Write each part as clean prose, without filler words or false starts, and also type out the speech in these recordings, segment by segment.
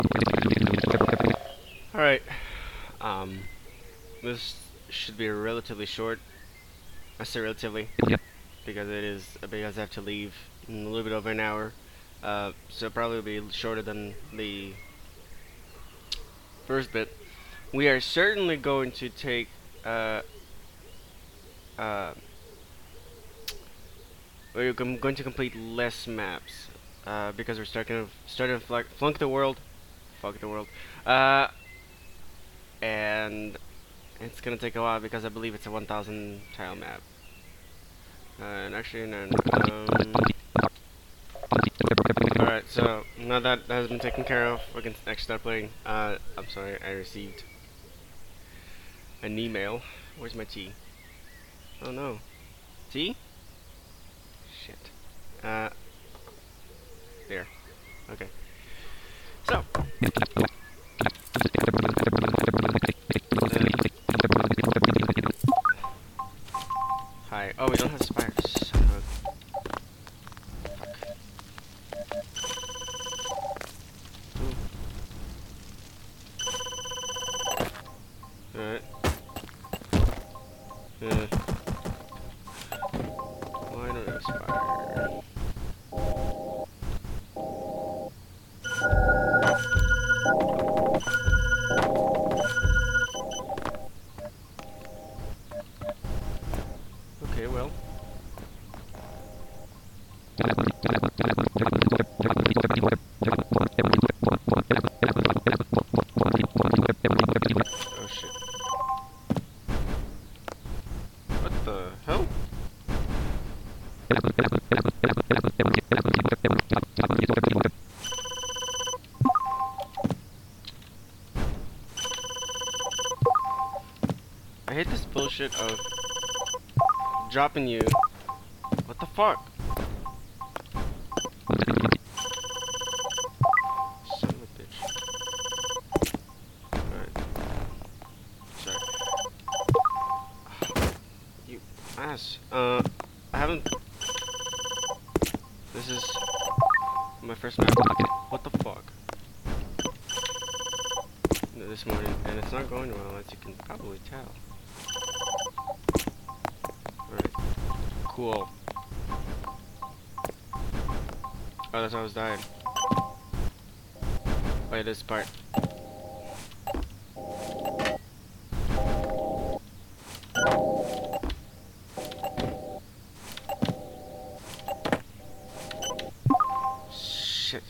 Alright, um, this should be relatively short. I say relatively because I have to leave in a little bit over an hour. So probably be shorter than the first bit. We are certainly going to take uh, uh, we're going to complete less maps because we're starting to flunk the world, fuck the world, uh, and it's gonna take a while because I believe it's a 1,000 tile map. And actually, no. Alright, so now that has been taken care of, we can actually start playing. I'm sorry, I received an email. Where's my tea? Oh no. Tea? Shit. There. Okay. So. Hi. Oh, we don't have spiders. Fuck. Alright. Why don't I have spider? Okay, well. Oh shit. What the hell? I hate this bullshit of dropping you. What the fuck? Son of a bitch. Alright. Sorry. You ass. I haven't. This is my first map. What the fuck? This morning, and it's not going well, as you can probably tell. Alright. Cool. Oh, that's how I was dying. Oh yeah, this part. Shit.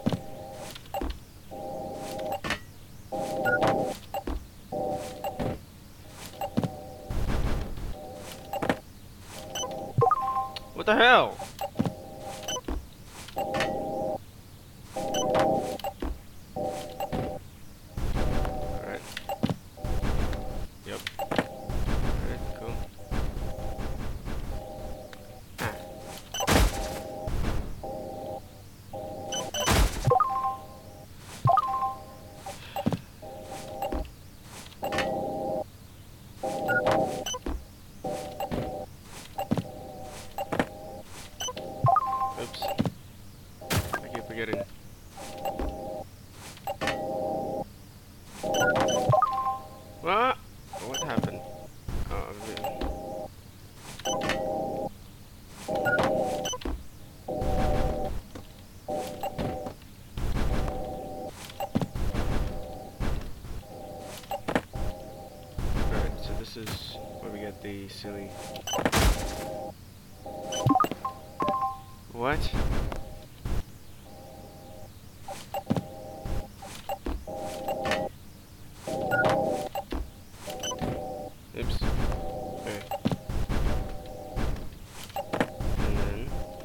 What the hell? Alright. Yep. Alright, cool. Ah. Oops. I keep forgetting. What? What happened? Oh, alright, so this is where we get the silly. What? Oops. Okay. And then.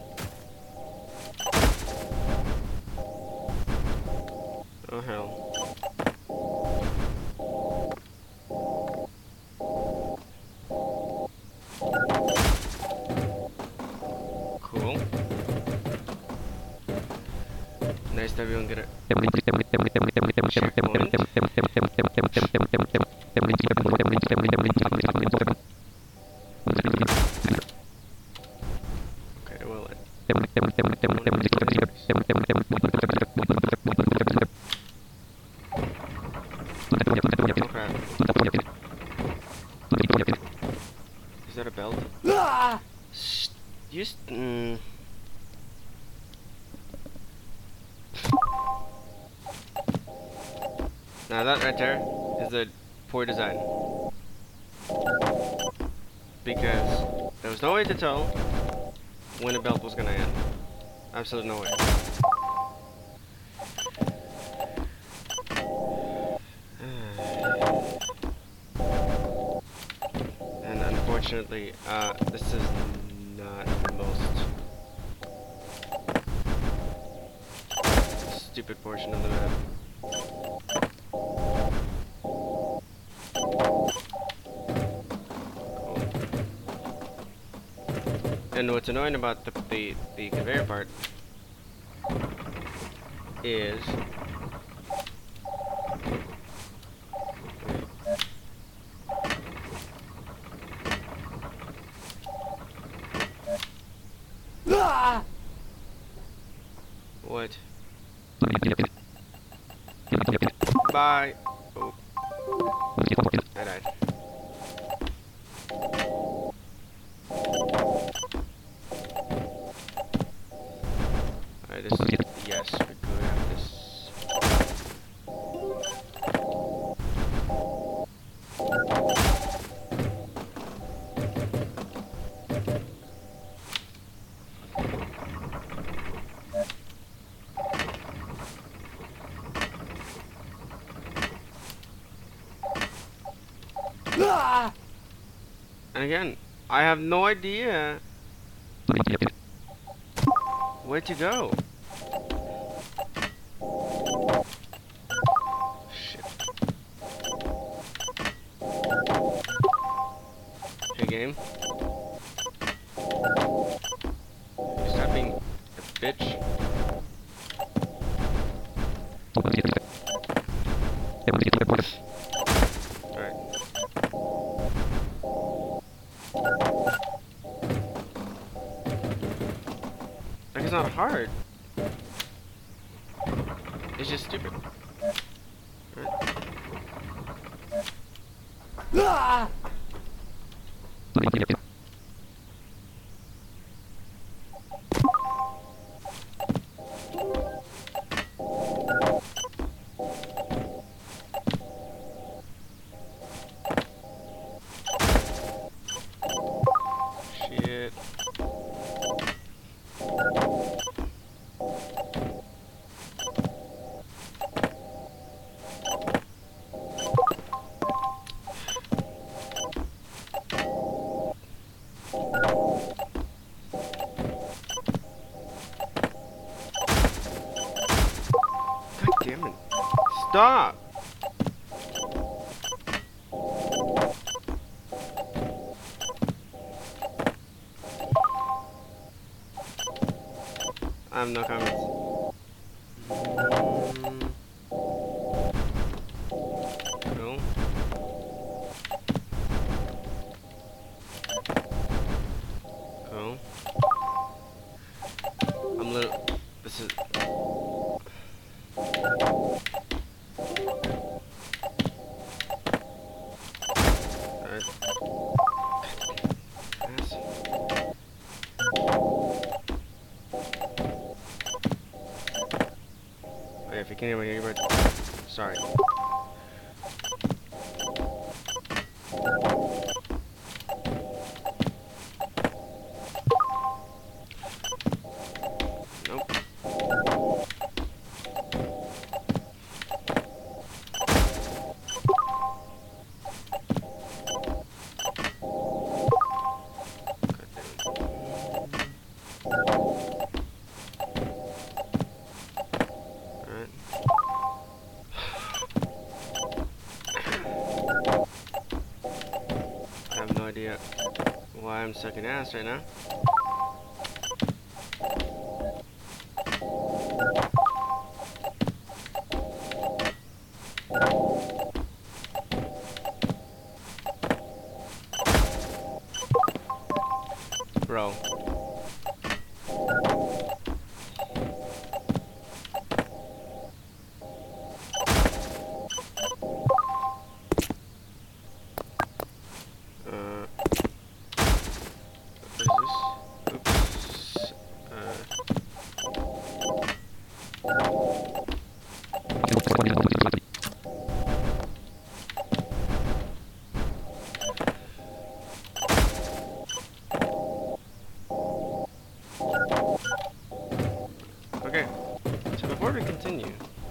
Oh hell. Cool. Nice that we don't get it. Okay, well. Oh crap. Is that a belt? Now that right there is a poor design. Because there was no way to tell when the belt was gonna end. Absolutely no way. And unfortunately, this is not the most stupid portion of the map. And what's annoying about the conveyor part is what? Bye. Oh. I died. Alright, this is, yes, we could have this. And again, I have no idea where to go. Shit. Hey game. Stop being a bitch. Alright. Like, it's not hard. It's just stupid. Right? Shit. God damn it. Stop! I have no comments. Cool. Cool. I'm a little. This is. Alright. Yes. Okay, if you can hear my earbud. Sorry. Nope. Alright. I have no idea why I'm sucking ass right now. Bro. Okay, so before we continue,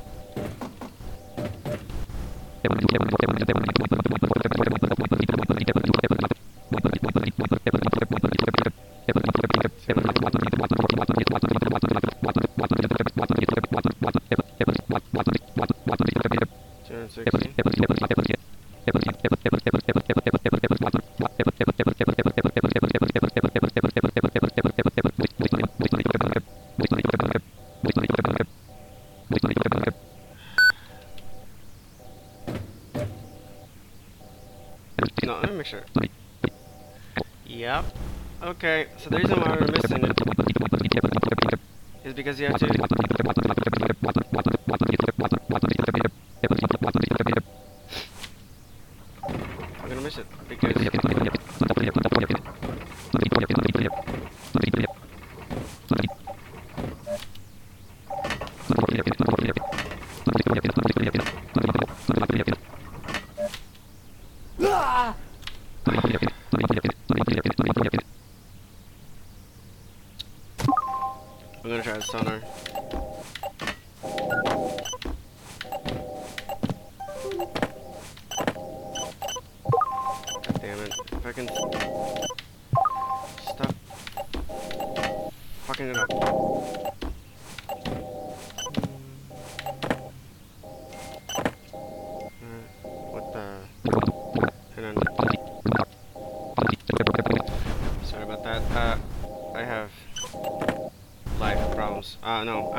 no, let me make sure. Yep. Okay, so the reason why we're missing it is because you have to. I'm gonna miss it because. I'm gonna try the sonar. God damn it. If I can stop fucking it up. What the? Hang on. Sorry about that. I have life problems. No.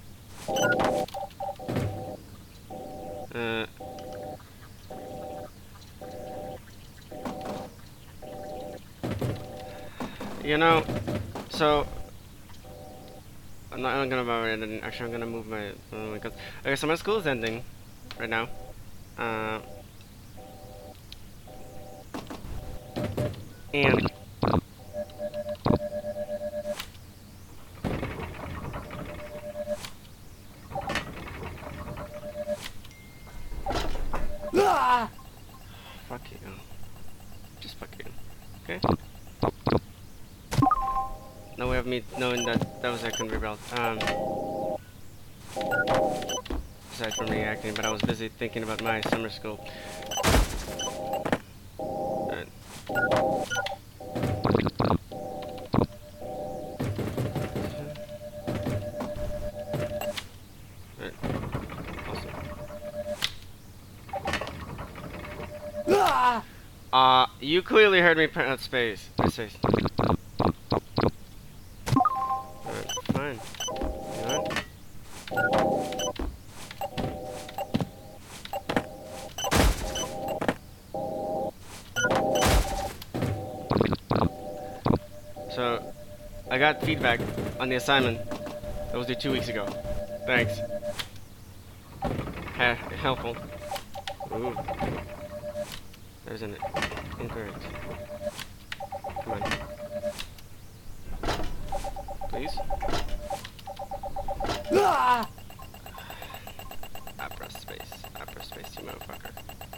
You know, so I'm not gonna bother it. Actually, I'm gonna move my. Because okay, so my school is ending right now. And fuck you. Just fuck you. Okay. No way of me knowing that was a conveyor belt. Aside from reacting, but I was busy thinking about my summer school. Alright. Alright. Awesome. You clearly heard me print out space. Space. Alright, fine. You know what? So, I got feedback on the assignment that was due 2 weeks ago. Thanks. Helpful. Ooh. There's an incorrect. Come on. Please? I press space. I press space, you motherfucker.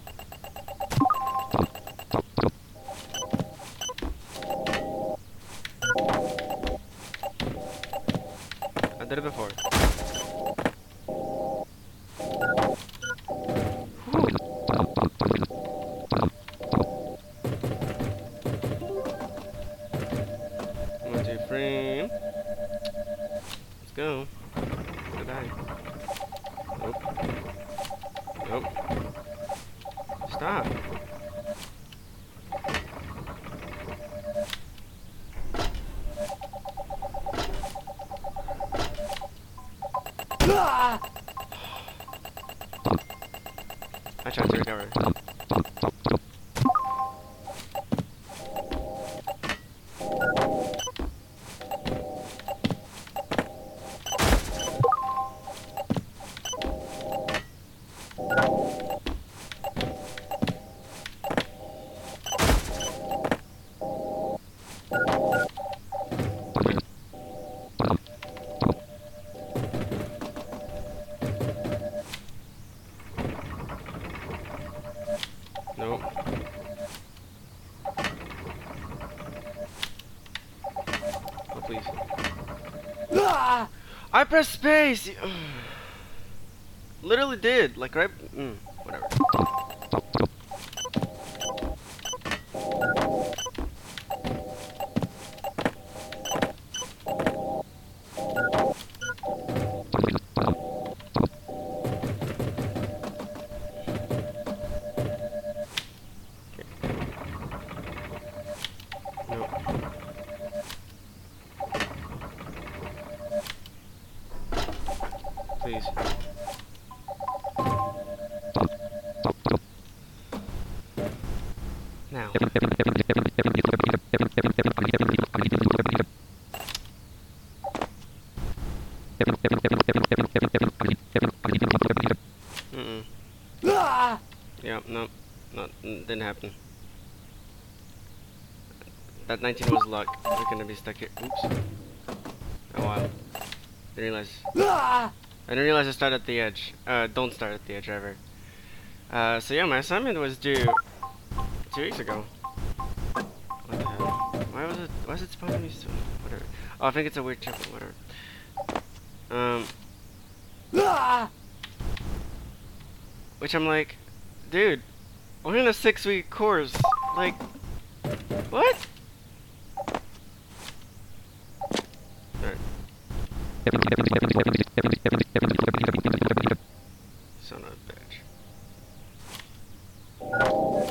I did it before. Frame. Let's go. Goodbye. Nope. Nope. Stop. I tried to recover. Nope. Oh, please. I pressed space! Literally did. Like, right? Whatever. Nope. Please. Now. Yeah, no. Didn't happen. That 19 was luck. We're gonna be stuck here. Oops. Oh wow. Didn't realize. I didn't realize I started at the edge. Don't start at the edge ever. So yeah, my assignment was due 2 weeks ago. What the hell? Why is it spawning me so? Whatever. Oh, I think it's a weird triple, whatever. Which I'm like, dude, we're in a 6-week course. Like, what? Alright. Son of a bitch. Oh,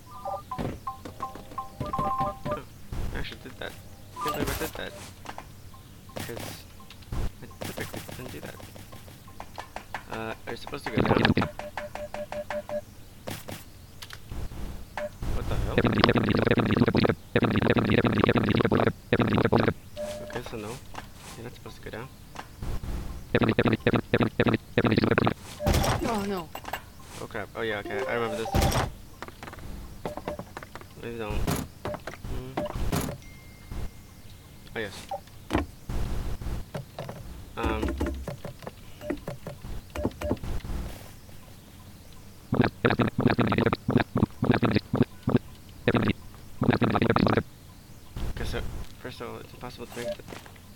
I actually did that. I can't believe I did that. Because I typically didn't do that. Are you supposed to go down? What the hell? Okay, so no. You're not supposed to go down. Oh no. Oh crap. Oh yeah, okay. I remember this. Maybe don't. Oh yes. Okay, so first of all, it's impossible to make it.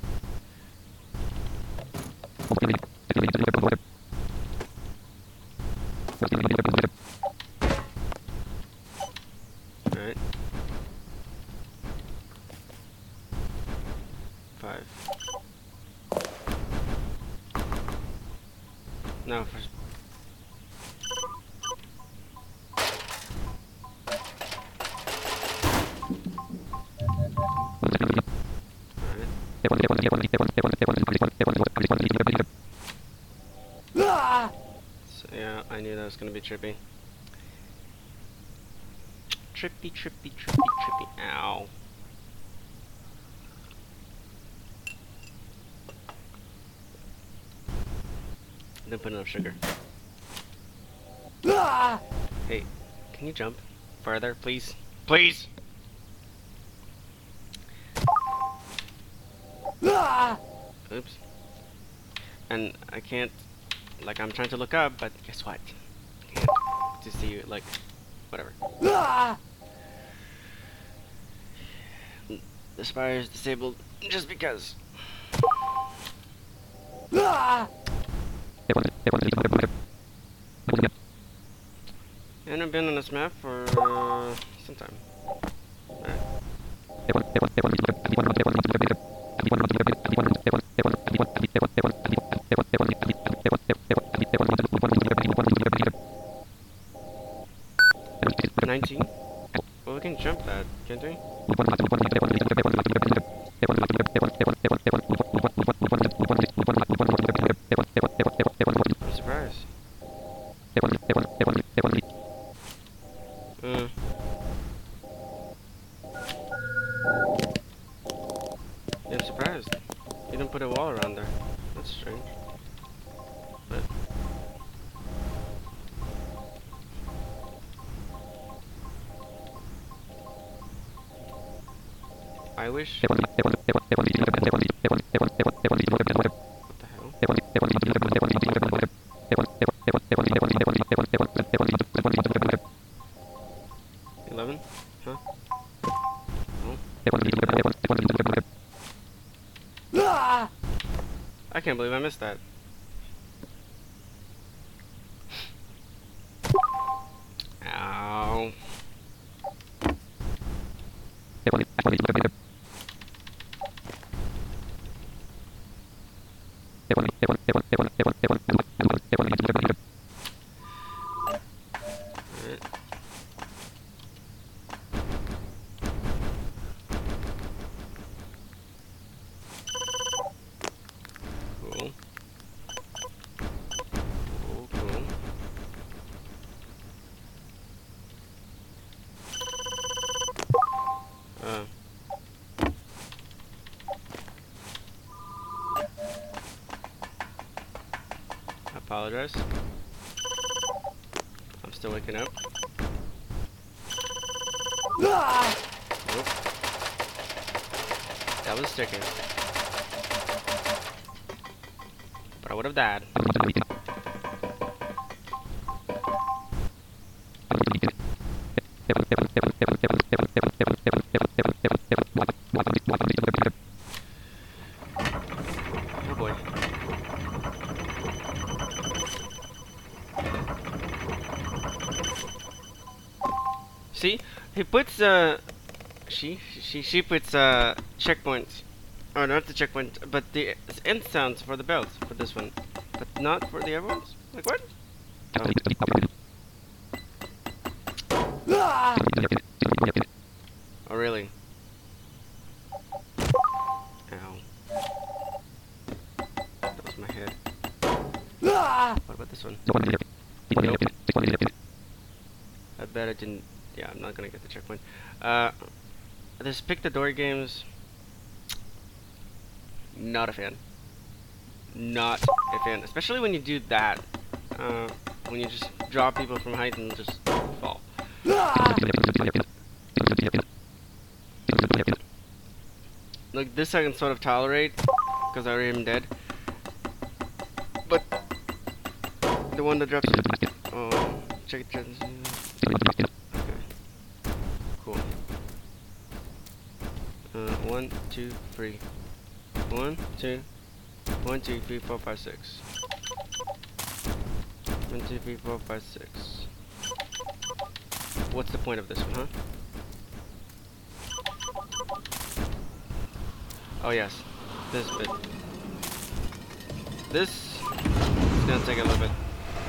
Alright. 5. No, first. So yeah, I knew that was gonna be trippy. Trippy, trippy, trippy, trippy. Ow. Didn't put enough sugar. Hey, can you jump further, please? Please! Oops. And I can't, like, I'm trying to look up, but guess what? I can't to see you, like, whatever. The spire is disabled just because. And I've been on this map for some time. Alright. 19? Well, we can jump that, can't we? I'm surprised. Yeah, I'm surprised. You didn't put a wall around there. That's strange. But I wish. What the hell? missed that. Ow. Cool. Cool, cool. I apologize. I'm still waking up. Nope. That was a sticker. But I would have died. Oh boy. See? He puts she puts checkpoints. Or not the checkpoint, but the end sounds for the bells for this one. But not for the other ones? Like what? Oh, oh really? Ow. That was my head. What about this one? Nope. I bet I didn't. Yeah, I'm not gonna get the checkpoint. This pick the door games. Not a fan. Not a fan, especially when you do that. When you just drop people from height and just fall. Like this, I can sort of tolerate because I already am dead. But the one that drops. Oh, check it. Okay. Cool. 1, 2, 3. 1, 2, 1, 2, 3, 4, 5, 6. 1, 2, 3, 4, 5, 6. What's the point of this one, huh? Oh yes, this bit. This is gonna take a little bit.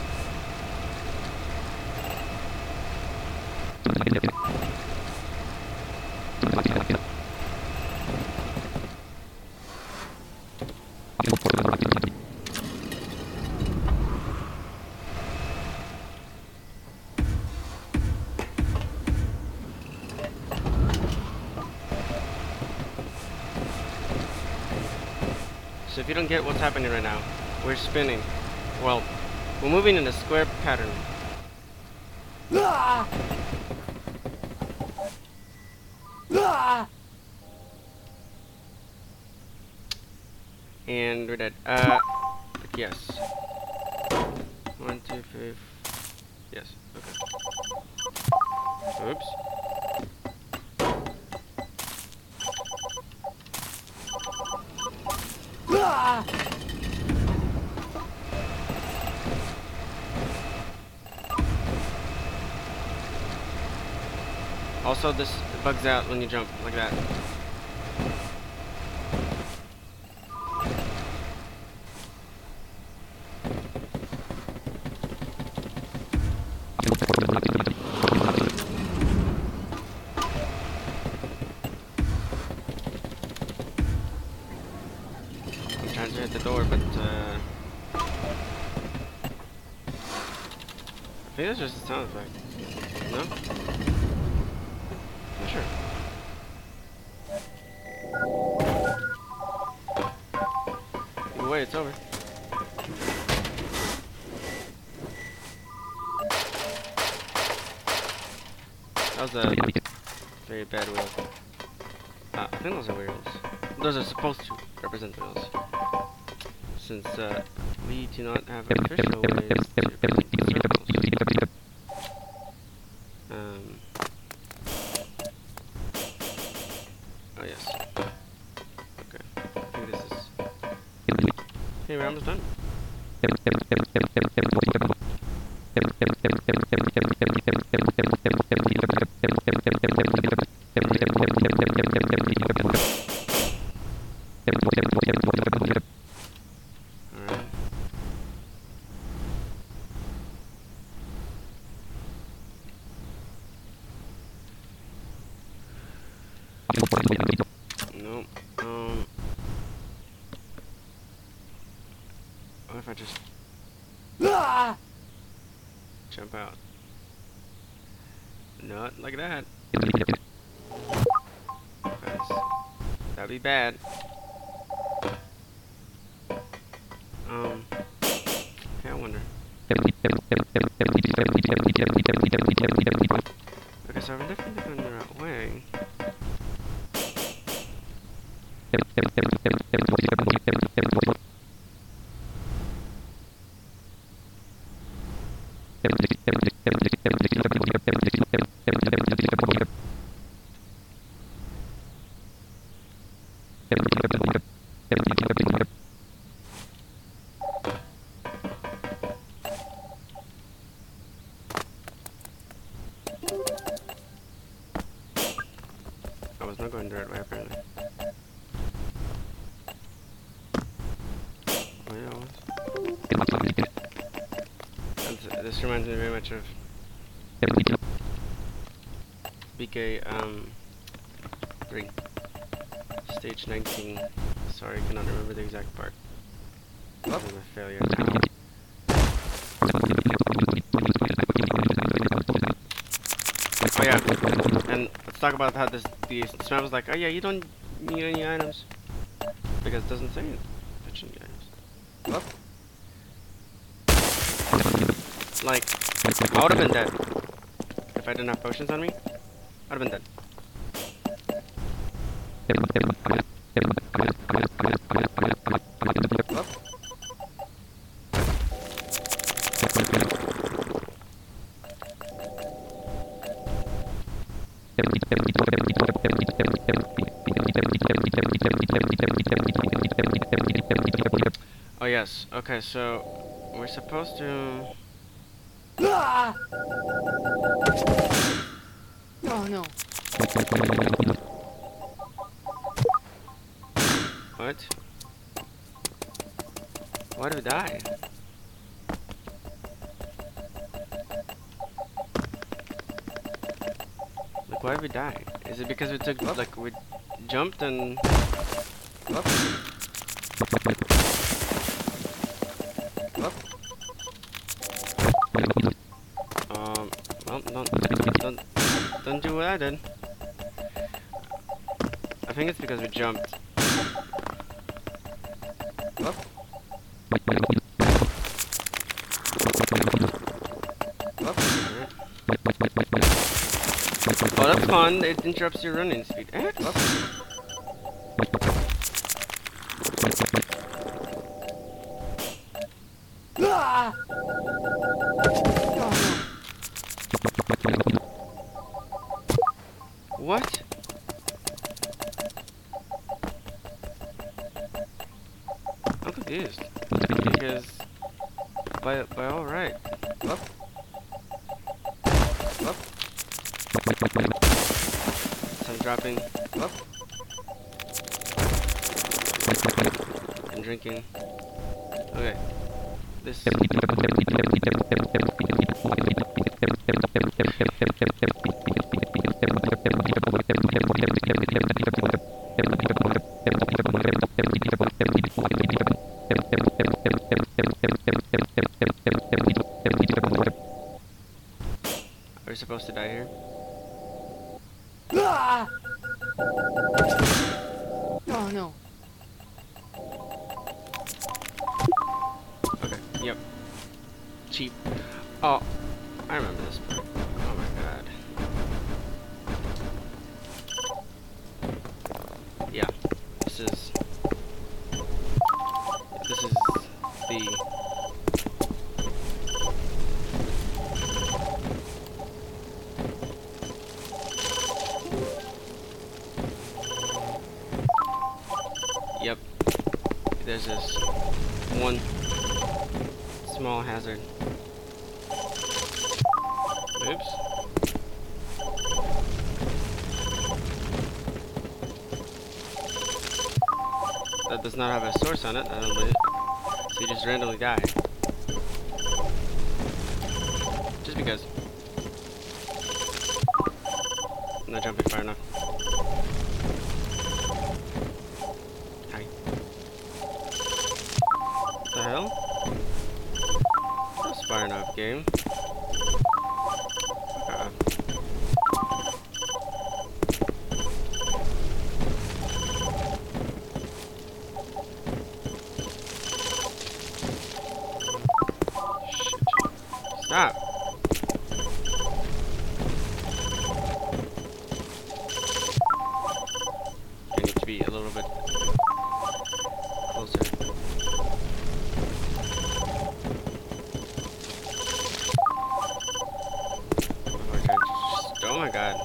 So if you don't get what's happening right now, we're spinning. Well, we're moving in a square pattern. And we're dead. Yes. 1, 2, 3. Yes. Okay. Oops. Also, this bugs out when you jump like that. I'm trying to hit the door, but I think that's just a sound effect. No? Not sure. Either way, it's over. That was a very bad wheel. I think those are wheels. Those are supposed to represent wheels. Since we do not have official ways to represent circles. Oh yes. Okay. I think this is... Hey Ralph. almost done. Alright. Nope. What if I just jump out? Not like that. Because that'd be bad. Okay, I wonder. Okay, so I'm definitely going the right way. I was not going the right way, apparently. Oh, yeah, I was. And this reminds me very much of BK, 3. Stage 19. Sorry, I cannot remember the exact part. This is a failure. Oh yeah, and let's talk about how the map was like, oh yeah, you don't need any items. Because it doesn't say it. That shouldn't be items. Like, I would have been dead. If I didn't have potions on me, I would have been dead. Oh yes, okay, so we're supposed to... Oh no. What? Why did we die? Like, why did we die? Is it because we took, like, we jumped and... Well, don't do what I did. I think it's because we jumped. Oh, that's fun. It interrupts your running speed. What? I'm confused. Because by all right. So I'm dropping and drinking. Okay. This. Are we supposed to die here? Oh no. Okay, yep. Cheap. Oh, I remember this part. Oh my god. Yeah, this is the... Yep. There's this one small hazard. Oops. That does not have a source on it, I don't believe. So you just randomly die. Just because. I'm not jumping far enough. Hi. What the hell? That's far enough, game. Stop. I need to be a little bit closer. Oh my god.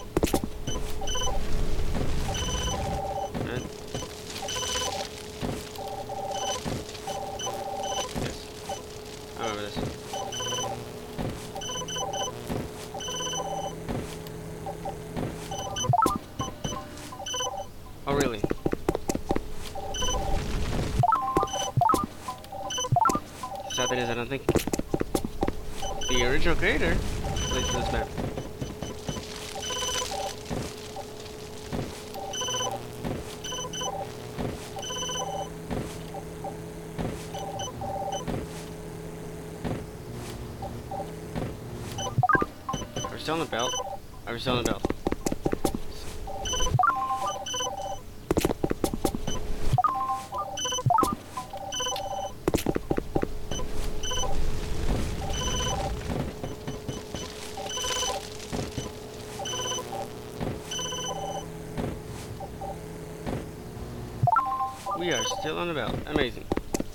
Right. Yes. I remember this. Oh, really? Sad thing is, I don't think the original creator played this map. Are we still on the belt? Are we still on the belt? We are still on the belt. Amazing.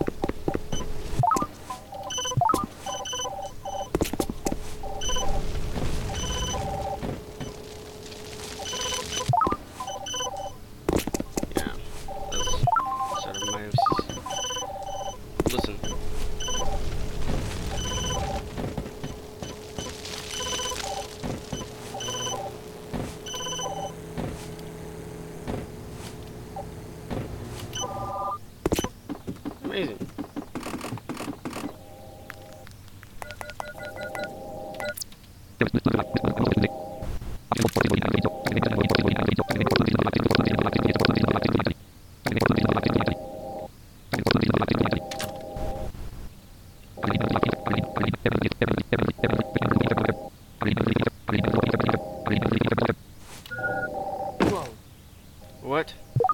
Yeah, that's sort of my listen. Amazing. Whoa. What?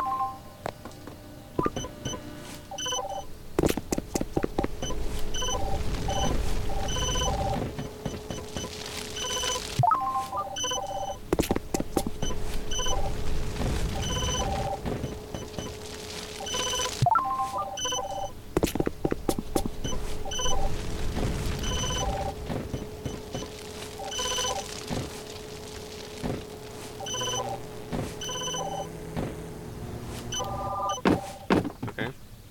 Okay.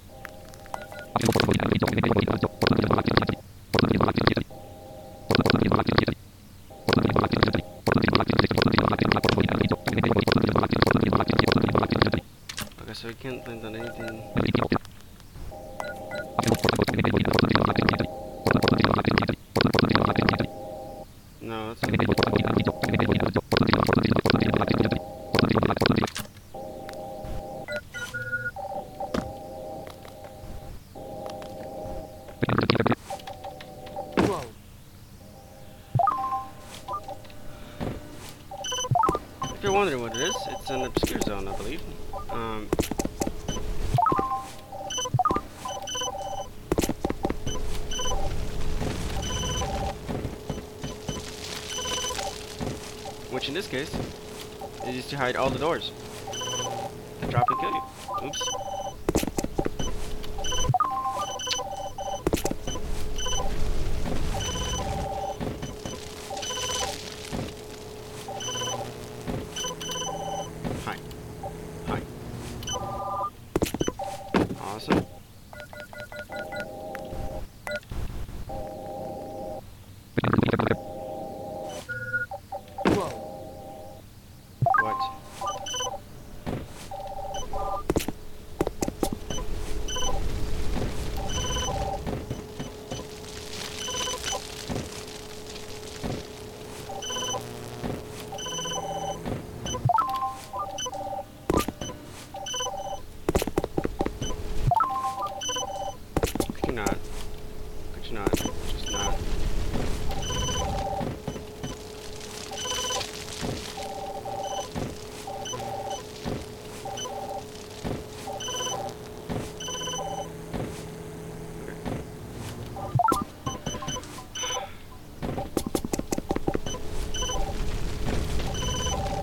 Okay, so we can't land on anything. No, that's Whoa. if you're wondering what it is, it's an obscure zone, I believe. Which in this case is used to hide all the doors that drop and kill you. Oops. Hi. Hi. Awesome.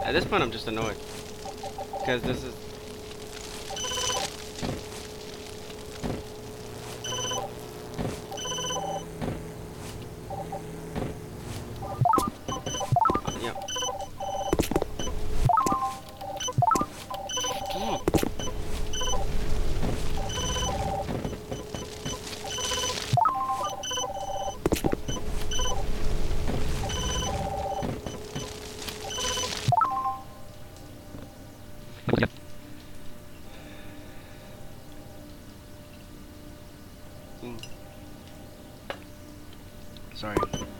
At this point, I'm just annoyed. Because this is... Yep. Oh. Sorry.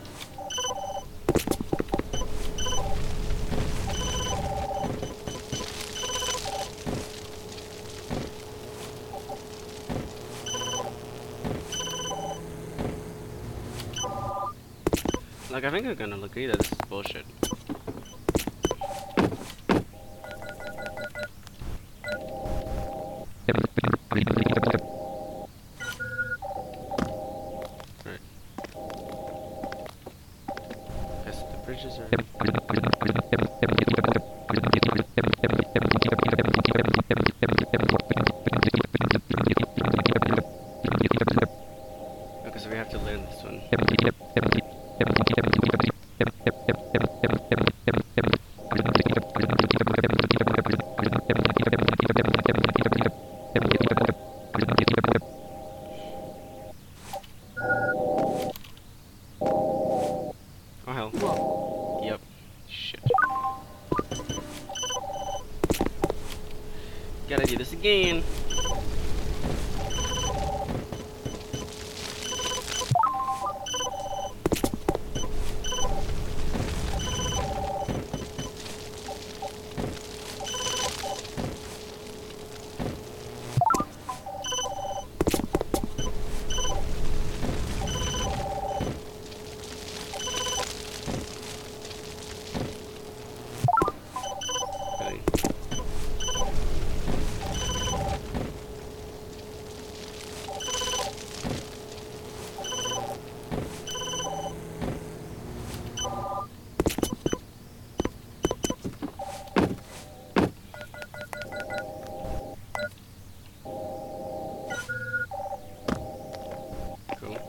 Like, I think I'm gonna agree that this is bullshit. Right. Guess the bridges are... Okay, so we have to land this one. Oh hell. Whoa. Yep. Shit. Gotta do this again. Okay. Cool.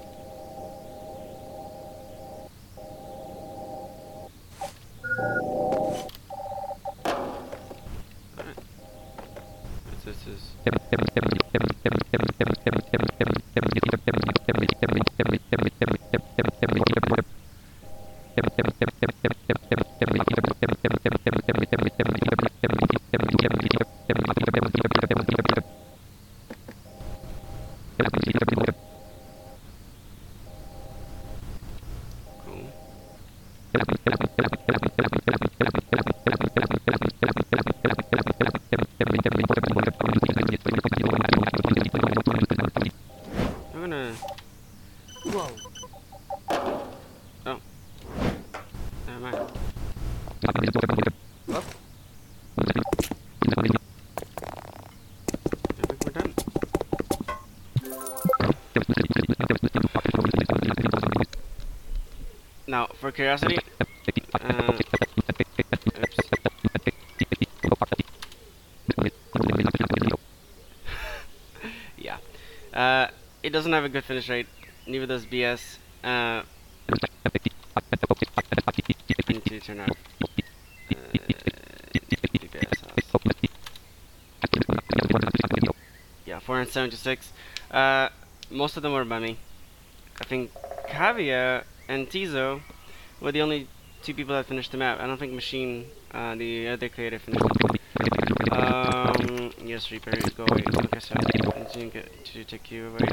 Alright. This is... Cool. I'm gonna... Whoa. Oh. Never mind. Up. I think we're done. Now, for curiosity... oops. Yeah. It doesn't have a good finish rate. Neither does BS. I need to turn off. DPS house. Yeah, 476. Most of them were money. I think Kavia and Tizo were the only two people that finished the map. I don't think Machine, the other creator, finished it. Yes, Reaper, go away. Okay, so I need to take you away.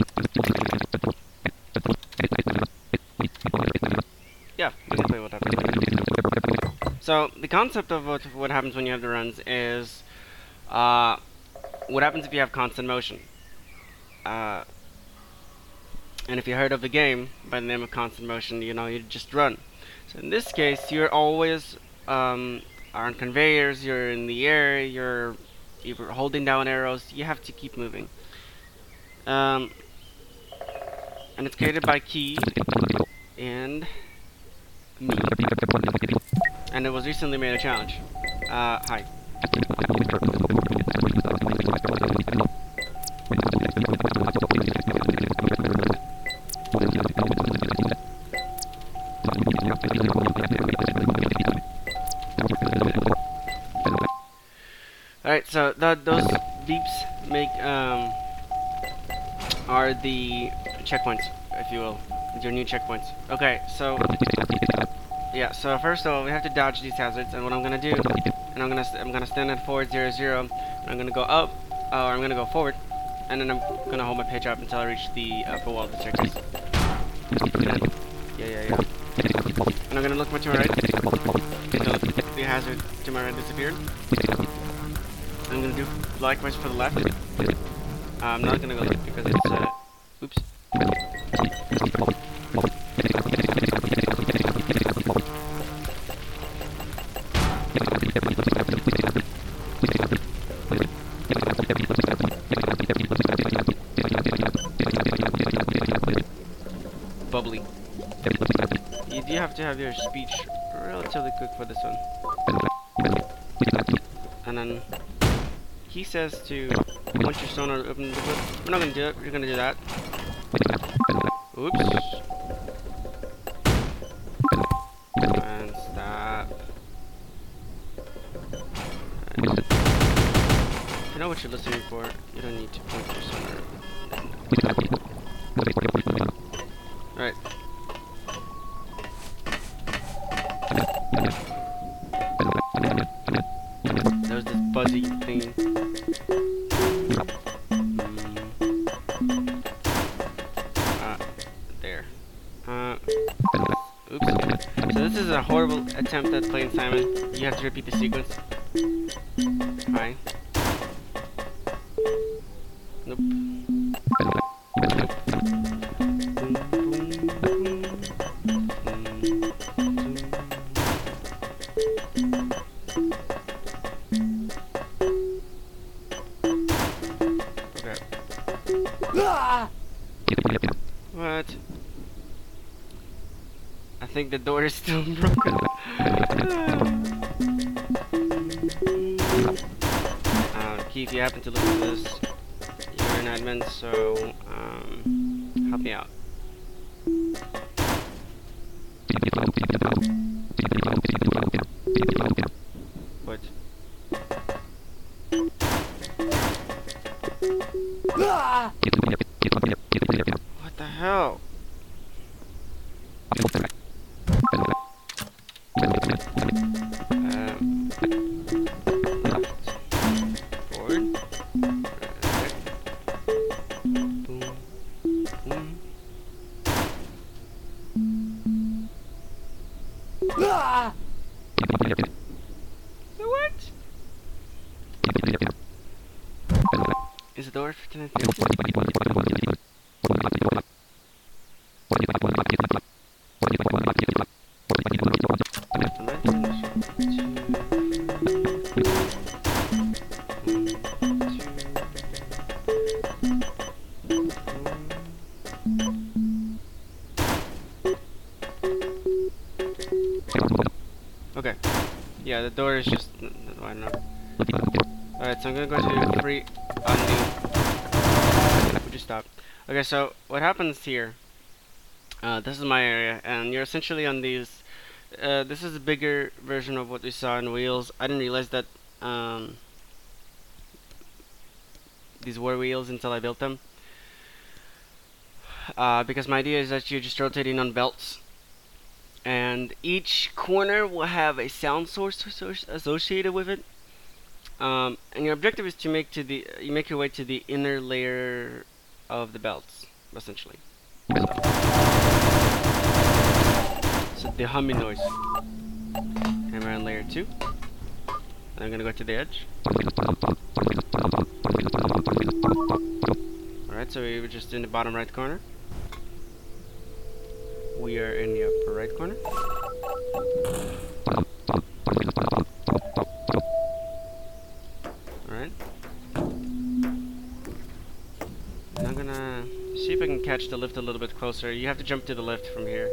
Yeah, we can play what happens. So, the concept of what happens when you have the runs is, what happens if you have constant motion? And if you heard of the game by the name of constant motion, you know, you just run. So in this case, you're always are on conveyors, you're in the air, you're holding down arrows, you have to keep moving. And it's created by Key and me. And it was recently made a challenge. Hi. Alright, so those beeps make are the checkpoints, if you will. Your new checkpoints. Okay, so yeah, so first of all we have to dodge these hazards, and what I'm gonna do, and I'm gonna stand at forward 0 0, and I'm gonna go up, or I'm gonna go forward, and then I'm gonna hold my pitch up until I reach the upper wall of the staircase. Yeah. And I'm gonna look to my right until the hazard to my right disappeared. I'm gonna do likewise for the left. I'm not gonna go left because it's oops. Bubbly. You do have to have your speech relatively quick for this one. And then he says to once your sonar open the book. We're not gonna do it, we're gonna do that. Oops. And stop. Right. If you know what you're listening for, you don't need to point your sonar. Alright. There's this buzzy thing. There. Oops. So this is a horrible attempt at playing Simon. You have to repeat the sequence. Hi. Nope. What? I think the door is still broken. Keith, you happen to listen to this. You're an admin, so help me out. What? What the hell? Forward. Right. Boom. Boom. What? Is the door for tonight? Okay. Yeah, the door is just. I don't know. Alright, so I'm gonna go to free on the. Would you stop? Okay, so what happens here? This is my area, and you're essentially on these. This is a bigger version of what we saw in Wheels. I didn't realize that these were wheels until I built them. Because my idea is that you're just rotating on belts, and each corner will have a sound source associated with it. And your objective is to make you make your way to the inner layer of the belts, essentially. So the humming noise. And we're on layer 2. And I'm gonna go to the edge. Alright, so we were just in the bottom right corner. We are in the upper right corner. Alright. And I'm gonna see if I can catch the lift a little bit closer. You have to jump to the lift from here.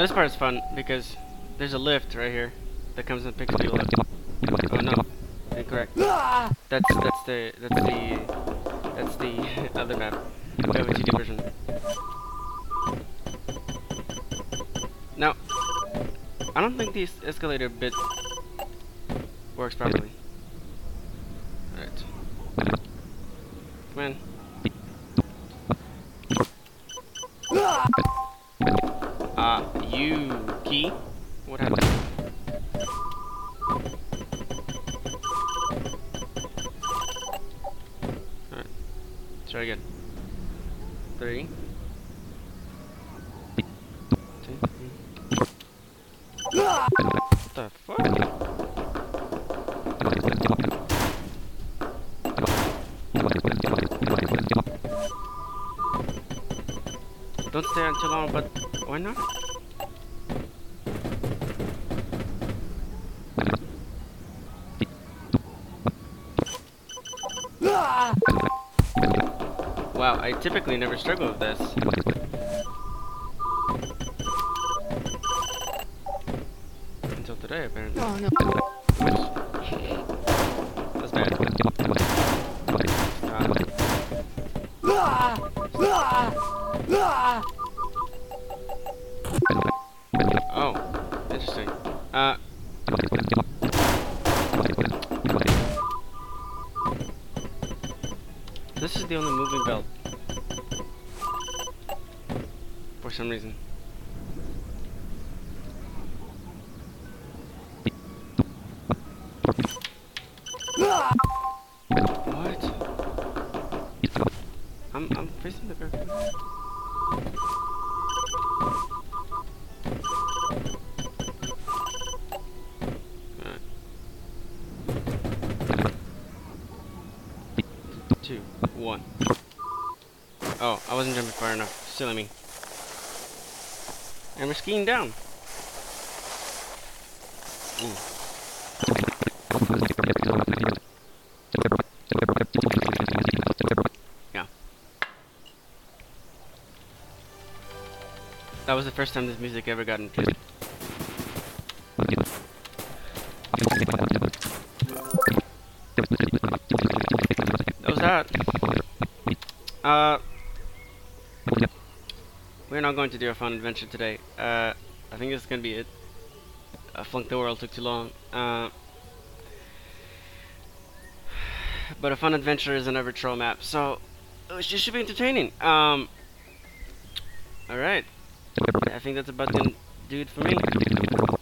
This part is fun because there's a lift right here that comes and picks people up. Oh no, incorrect. That's the other map. We have a 2D version. Now, I don't think this escalator bit works properly. Alright. Come in. You key? What happened? Alright. Try again. 3. 2. What the fuck? Don't stay on too long, but why not? Wow, I typically never struggle with this. Until today, apparently. Oh no. That's bad. Oh, interesting. This is the only moving belt. For some reason. What? I'm facing the back. Alright. 2, 1. Oh, I wasn't jumping far enough. Silly me. And we're skiing down. Yeah. That was the first time this music ever got included. That was that. We're not going to do a fun adventure today. I think this is gonna be it. Flunk the World took too long. But a fun adventure is an ever troll map, so it should be entertaining. Alright. I think that's about to do it for me.